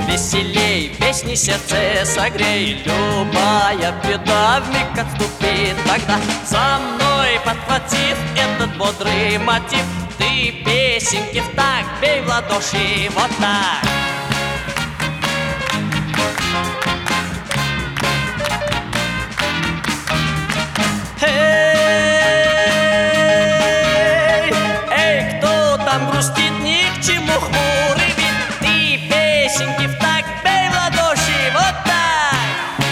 веселей, песни сердце согрей. Любая беда вмиг отступит тогда. Со мной подхватив этот бодрый мотив, ты песенки в такт бей в ладоши, вот так. Эй, кто там грустит, ни к чему хмурый вид. Ты песенки в такт бей в ладоши, вот так.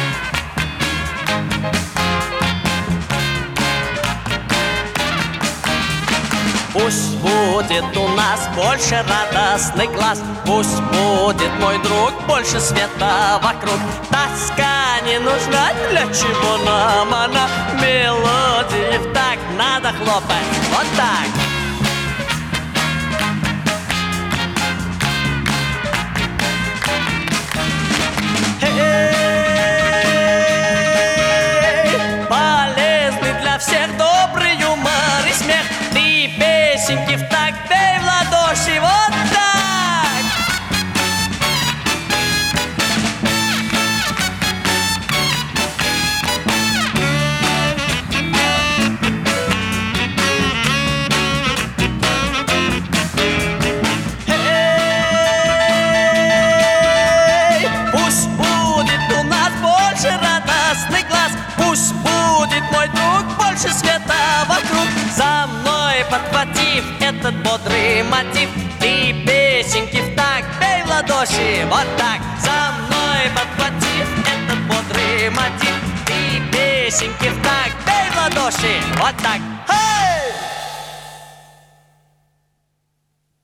Пусть будет у нас больше радостных глаз, пусть будет, мой друг, больше света вокруг. Тоска не нужна, для чего нам она? Мелодии в такт надо хлопать, вот так. Полезный для всех добрый юмор и смех. Ты песенки в такт бей в ладоши, вот так. Пусть будет у нас больше радостных глаз, пусть будет, мой друг, больше света вокруг. За мной подхватив этот бодрый мотив, ты песенки в такт бей в ладоши, вот так. За мной подхватив этот бодрый мотив, ты песенки в такт бей в ладоши, вот так.